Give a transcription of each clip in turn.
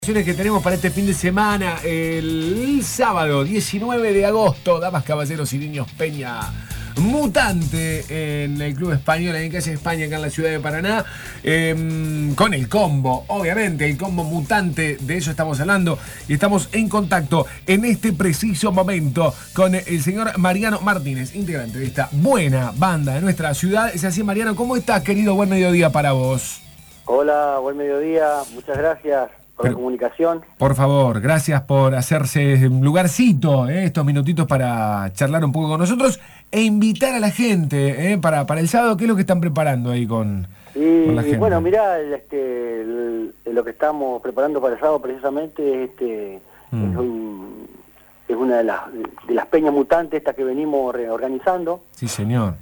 Que tenemos para este fin de semana, el sábado 19 de agosto, damas, caballeros y niños, Peña Mutante en el Club Español, en Calle España, acá en la ciudad de Paraná, con el combo, obviamente, el combo Mutante, de eso estamos hablando, y estamos en contacto en este preciso momento con el señor Mariano Martínez, integrante de esta buena banda de nuestra ciudad. Es así, Mariano, ¿cómo estás, querido? Buen mediodía para vos. Hola, buen mediodía, muchas gracias por la comunicación. Por favor, gracias por hacerse un lugarcito, estos minutitos para charlar un poco con nosotros e invitar a la gente para el sábado. ¿Qué es lo que están preparando ahí con la gente? Bueno, mirá, lo que estamos preparando para el sábado precisamente es una de las peñas mutantes estas que venimos organizando. Sí, señor.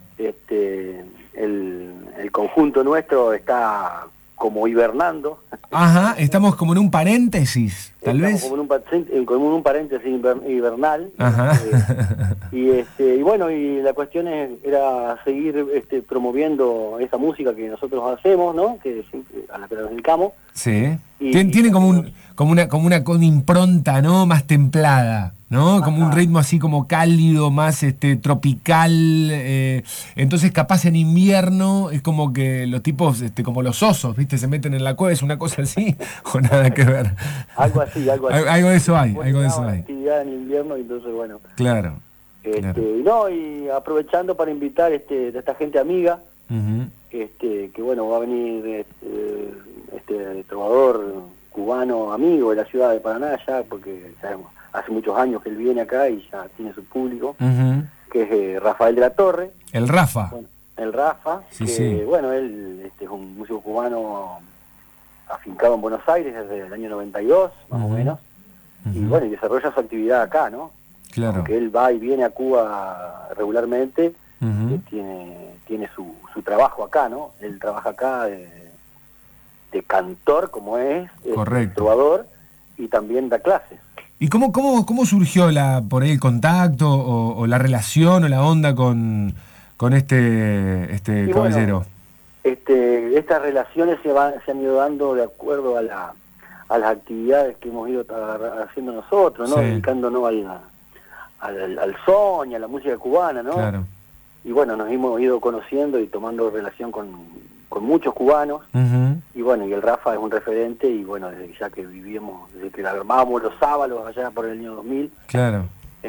El conjunto nuestro está como hibernando. Ajá, estamos como en un paréntesis, tal vez. Como en un paréntesis hibernal. Ajá. Y bueno, y la cuestión era seguir promoviendo esa música que nosotros hacemos, ¿no? A la que nos dedicamos. Sí. Tiene como una impronta, ¿no? Más templada, ¿no? Ajá. Como un ritmo así como cálido, más tropical. Entonces capaz en invierno es como que los tipos, como los osos, ¿viste? Se meten en la cueva, ¿es una cosa así? ¿O nada que ver? Algo así. Algo de eso hay, algo de eso hay. Actividad en invierno, entonces bueno. Claro. Y aprovechando para invitar de esta gente amiga, uh-huh. Que bueno, va a venir este trovador cubano amigo de la ciudad de Paraná ya, porque sabemos, hace muchos años que él viene acá y ya tiene su público, uh-huh. que es Rafael de la Torre. El Rafa. Bueno, el Rafa, sí, que sí. Bueno, él es un músico cubano afincado en Buenos Aires desde el año 92, más uh-huh. o menos, uh-huh. y bueno, y desarrolla su actividad acá, ¿no? Claro. Porque él va y viene a Cuba regularmente, uh-huh. tiene su trabajo acá, ¿no? Él trabaja acá de cantor, como es, trovador, y también da clases. ¿Y cómo surgió por ahí el contacto o la relación o la onda con este caballero? Bueno, estas relaciones se han ido dando de acuerdo a las actividades que hemos ido haciendo nosotros, ¿no? Sí. Dedicándonos al son y a la música cubana, ¿no? Claro. Y bueno, nos hemos ido conociendo y tomando relación con muchos cubanos, uh-huh. y bueno, y el Rafa es un referente, y bueno, desde desde que armábamos los sábados allá por el año 2000, claro.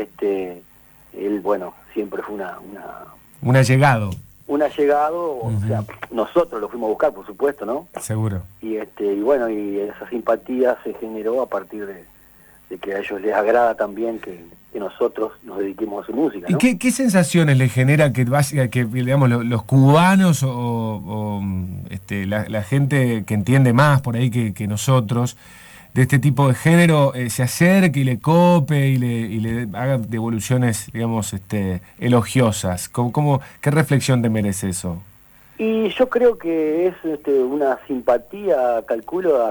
Él, bueno, siempre fue un allegado. Un allegado, uh-huh. O sea, nosotros lo fuimos a buscar, por supuesto, ¿no? Seguro. Y bueno, y esa simpatía se generó a partir de que a ellos les agrada también que nosotros nos dediquemos a su música, ¿no? ¿Y qué sensaciones les genera que digamos, los cubanos o la gente que entiende más por ahí que nosotros de este tipo de género se acerque y le cope y le haga devoluciones, digamos, elogiosas? ¿Qué reflexión te merece eso? Y yo creo que es una simpatía, calculo,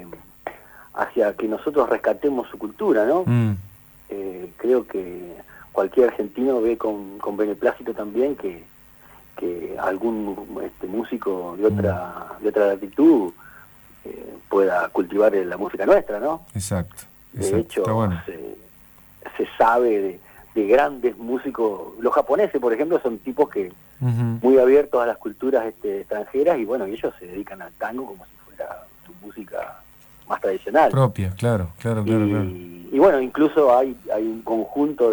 hacia que nosotros rescatemos su cultura, ¿no? Creo que cualquier argentino ve con beneplácito también que algún músico de otra latitud pueda cultivar la música nuestra, ¿no? Exacto. De hecho, bueno. se sabe de grandes músicos. Los japoneses, por ejemplo, son tipos que uh-huh. muy abiertos a las culturas extranjeras, y bueno, ellos se dedican al tango como si fuera su música más tradicional. Propia, claro. Y bueno, incluso hay un conjunto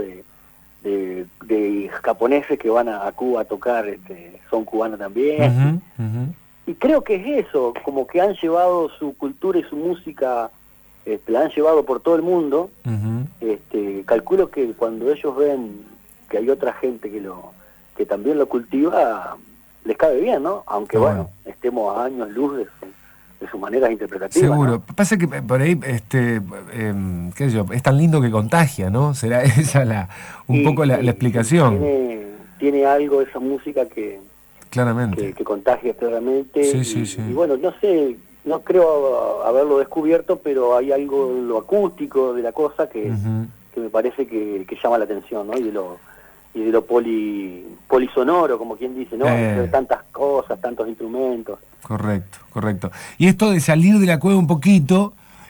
de japoneses que van a Cuba a tocar son cubanos también. Uh-huh, uh-huh. Y creo que es eso, como que han llevado su cultura y su música, la han llevado por todo el mundo. Uh-huh. Calculo que cuando ellos ven que hay otra gente que también lo cultiva, les cabe bien, ¿no? Aunque bueno, estemos a años luz de sus maneras interpretativas. Seguro. ¿no? Pasa que por ahí, qué sé yo, es tan lindo que contagia, ¿no? Será esa un poco la explicación. Tiene algo esa música que claramente que contagia claramente. Sí. Y bueno, no sé, no creo haberlo descubierto, pero hay algo en lo acústico de la cosa que me parece que llama la atención, ¿no? Y de lo polisonoro, como quien dice, ¿no? De tantas cosas, tantos instrumentos. Correcto. Y esto de salir de la cueva un poquito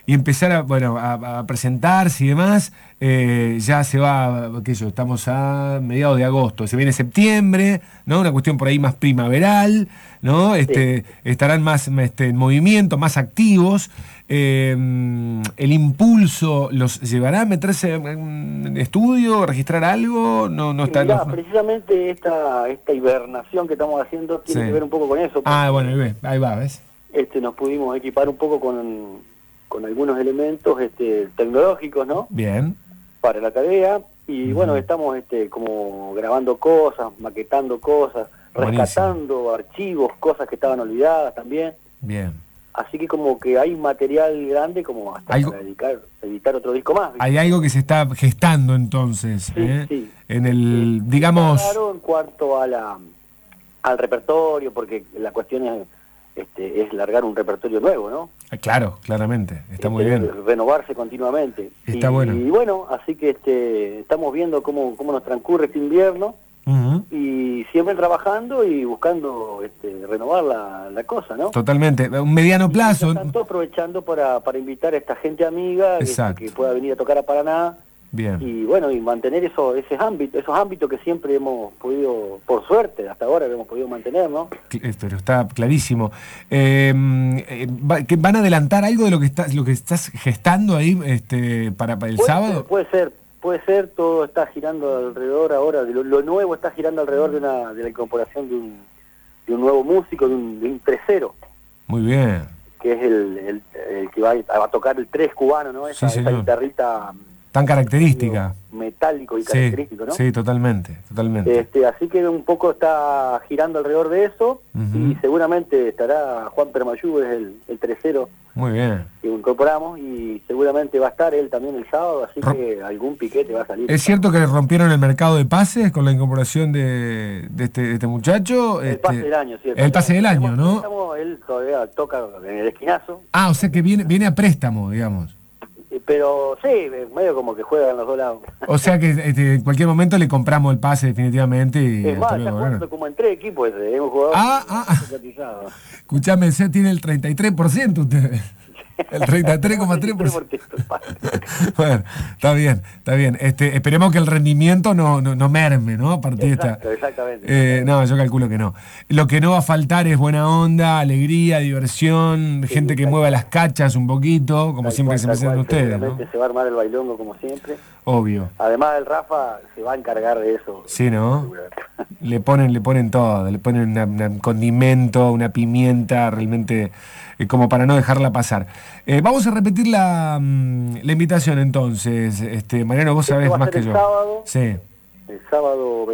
y empezar a presentarse y demás. Ya se va, estamos a mediados de agosto, se viene septiembre, ¿no? Una cuestión por ahí más primaveral, ¿no? Sí. Estarán más en movimiento, más activos. El impulso los llevará a meterse en estudio, registrar algo, no está. Mirá, precisamente esta hibernación que estamos haciendo tiene que ver un poco con eso. Bueno, ahí va, ¿ves? Nos pudimos equipar un poco con algunos elementos tecnológicos, ¿no? Bien. Para la tarea, y bueno, estamos como grabando cosas, maquetando cosas, rescatando archivos, cosas que estaban olvidadas también. Bien. Así que como que hay material grande como hasta para editar otro disco más, ¿viste? Hay algo que se está gestando entonces, Sí. En el, digamos... Claro, en cuanto al repertorio, porque la cuestión es largar un repertorio nuevo, ¿no? Claro, claramente, está muy bien. Renovarse continuamente. Está bueno. Y bueno, así que estamos viendo cómo nos transcurre este invierno, y siempre trabajando y buscando renovar la cosa, ¿no? Totalmente, un mediano plazo. Tanto aprovechando para invitar a esta gente amiga que pueda venir a tocar a Paraná. Bien. Y bueno, y mantener esos ámbitos que siempre hemos podido, por suerte, hasta ahora hemos podido mantener, ¿no? Pero está clarísimo. ¿Van a adelantar algo de lo que estás gestando ahí para el sábado? Puede ser, todo está girando alrededor ahora, lo nuevo está girando alrededor de la incorporación de un nuevo músico, de un tresero. Muy bien. Que es el que va a tocar el tres cubano, ¿no? Esa guitarrita tan característica. Metálico y característico, ¿no? Sí, totalmente. Así que un poco está girando alrededor de eso, y seguramente estará Juan Permayú, es el tercero. Muy bien. Que incorporamos, y seguramente va a estar él también el sábado, así que algún piquete va a salir. ¿Es cierto que rompieron el mercado de pases con la incorporación de este muchacho? El pase del año, sí. El pase del año, ¿no? Él todavía toca en el esquinazo. O sea que viene a préstamo, digamos. Pero sí, medio como que juega en los dos lados. O sea que en cualquier momento le compramos el pase definitivamente. Y es más, está jugando como en 3 equipos, es un jugador cotizado. Escuchame, tiene el 33% ustedes. El 33,3%. Bueno, está bien. Esperemos que el rendimiento no merme, ¿no? A partir de esta. Exactamente. No, yo calculo que no. Lo que no va a faltar es buena onda, alegría, diversión, gente que mueva las cachas un poquito, como siempre se presentan ustedes, ¿no? Se va a armar el bailongo como siempre. Obvio. Además, el Rafa se va a encargar de eso. Sí, ¿no? Le ponen todo, le ponen un condimento, una pimienta, realmente como para no dejarla pasar. Vamos a repetir la invitación entonces. Mariano, vos sabés más que yo. Sábado, sí. El sábado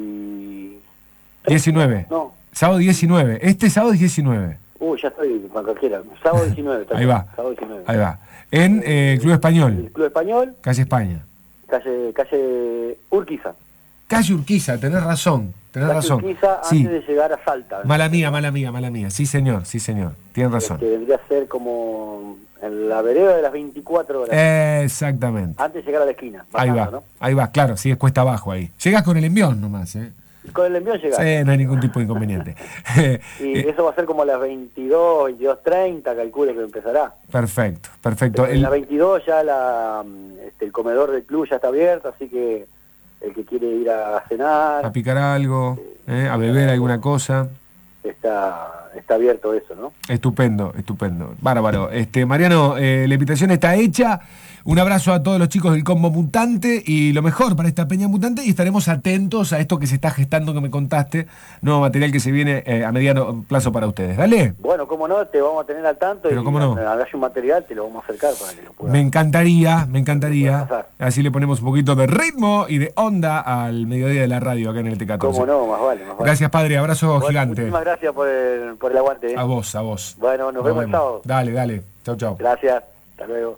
19. No. Sábado 19. Este sábado es 19. Ya estoy con cualquiera. Sábado 19. Ahí va. Sábado 19. Ahí va. En Club Español. El Club Español. Calle España. Calle Urquiza. Calle Urquiza, tenés razón. Urquiza, antes de llegar a Salta. Mala mía. Sí, señor. Tienes razón. Vendría a ser como en la vereda de las 24 horas. Exactamente. Antes de llegar a la esquina. Ahí va, claro, sí, es cuesta abajo ahí. Llegas con el envión nomás, Con el envión llegás. Sí, no hay ningún tipo de inconveniente. Y eso va a ser como a las 22:30, calculo que empezará. Perfecto. En las 22 ya el comedor del club ya está abierto, así que el que quiere ir a cenar, a picar algo, a beber alguna cosa, está abierto eso, ¿no? Estupendo. Bárbaro. Mariano, la invitación está hecha. Un abrazo a todos los chicos del Combo Mutante y lo mejor para esta Peña Mutante, y estaremos atentos a esto que se está gestando, que me contaste, nuevo material que se viene a mediano plazo para ustedes. Dale. Bueno, cómo no, te vamos a tener al tanto. Pero cómo no. Hagas un material, te lo vamos a acercar para que lo puedas. Me encantaría. Así le ponemos un poquito de ritmo y de onda al mediodía de la radio acá en el T14. Cómo no, más vale. Gracias, padre, abrazo gigante. Muchísimas gracias por el aguante. A vos. Bueno, nos vemos el sábado. Dale. Chau. Gracias, hasta luego.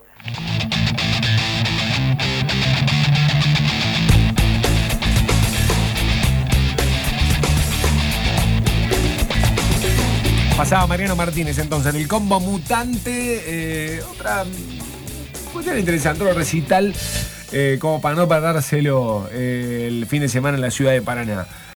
Pasaba Mariano Martínez entonces del Combo Mutante, otra cuestión interesante, otro recital como para no perdárselo el fin de semana en la ciudad de Paraná.